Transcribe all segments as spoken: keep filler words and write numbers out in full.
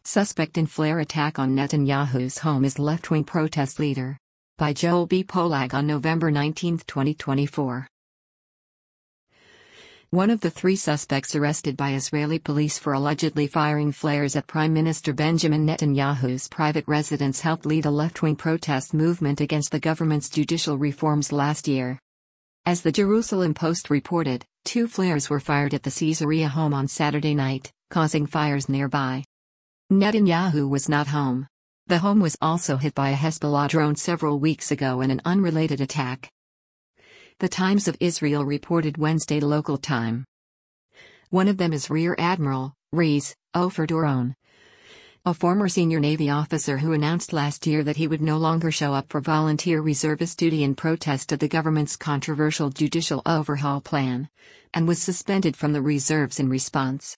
Suspect in flare attack on Netanyahu's home is left-wing protest leader. By Joel B. Pollack on November nineteenth, twenty twenty-four. One of the three suspects arrested by Israeli police for allegedly firing flares at Prime Minister Benjamin Netanyahu's private residence helped lead a left-wing protest movement against the government's judicial reforms last year. As the Jerusalem Post reported, two flares were fired at the Caesarea home on Saturday night, causing fires nearby. Netanyahu was not home. The home was also hit by a Hezbollah drone several weeks ago in an unrelated attack. The Times of Israel reported Wednesday local time. One of them is Rear Admiral Rees Ofer Doron, a former senior Navy officer who announced last year that he would no longer show up for volunteer reservist duty in protest of the government's controversial judicial overhaul plan, and was suspended from the reserves in response.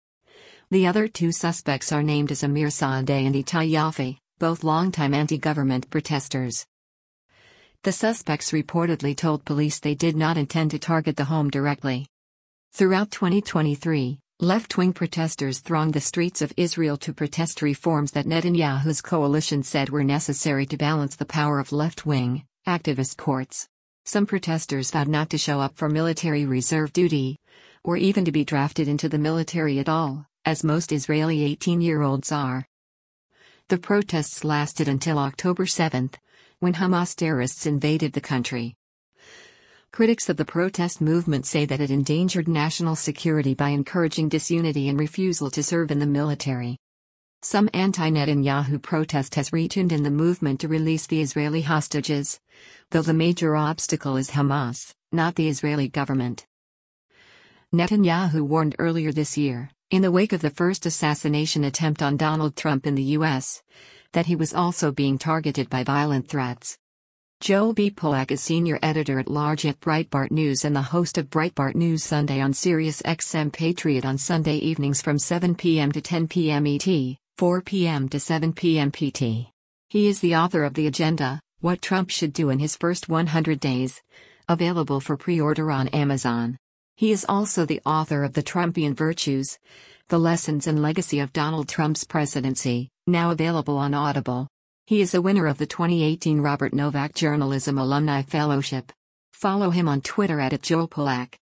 The other two suspects are named as Amir Saadeh and Itai Yafi, both longtime anti-government protesters. The suspects reportedly told police they did not intend to target the home directly. Throughout twenty twenty-three, left-wing protesters thronged the streets of Israel to protest reforms that Netanyahu's coalition said were necessary to balance the power of left-wing, activist courts. Some protesters vowed not to show up for military reserve duty, or even to be drafted into the military at all, as most Israeli eighteen-year-olds are. The protests lasted until October seventh, when Hamas terrorists invaded the country. Critics of the protest movement say that it endangered national security by encouraging disunity and refusal to serve in the military. Some anti-Netanyahu protest has retuned in the movement to release the Israeli hostages, though the major obstacle is Hamas, not the Israeli government. Netanyahu warned earlier this year, in the wake of the first assassination attempt on Donald Trump in the U S, that he was also being targeted by violent threats. Joel B. Pollack is senior editor-at-large at Breitbart News and the host of Breitbart News Sunday on Sirius X M Patriot on Sunday evenings from seven p m to ten p m E T, four p m to seven p m P T. He is the author of The Agenda, What Trump Should Do in His First one hundred Days, available for pre-order on Amazon. He is also the author of The Trumpian Virtues, The Lessons and Legacy of Donald Trump's Presidency, now available on Audible. He is a winner of the twenty eighteen Robert Novak Journalism Alumni Fellowship. Follow him on Twitter at Joel Pollack.